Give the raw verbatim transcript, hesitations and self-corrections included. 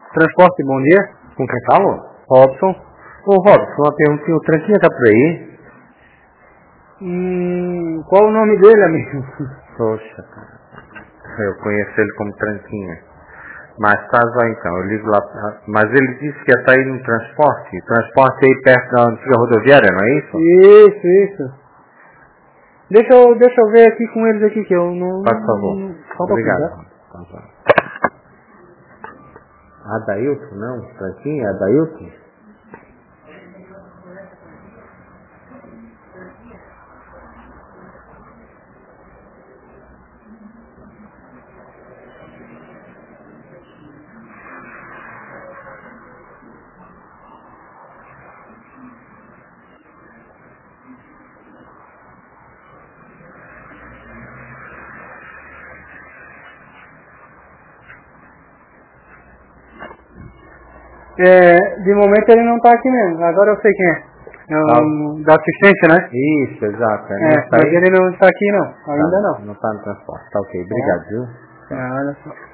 Transporte, bom dia. Com quem falo? Robson. Ô Robson, uma perguntinha, o Tranquinha tá por aí? Hum, qual o nome dele, amigo? Poxa, cara. Eu conheço ele como Tranquinha. Mas tá só então, eu ligo lá. pra- Mas ele disse que ia estar aí no transporte. Transporte aí perto da antiga rodoviária, não é isso? Isso, isso. Deixa eu, deixa eu ver aqui com eles aqui que eu não... Por favor. não- Só um pouquinho, Obrigado. tá? Tá bom. Adailton, não? Tranquinha, Adailton? É, de momento ele não tá aqui mesmo. Agora eu sei quem é. É um, da assistência, né? Isso, exato. É, Não tá mas aí? ele não está aqui não. Ainda Tá, não. não tá no transporte. Tá ok, obrigado, viu? É, olha só.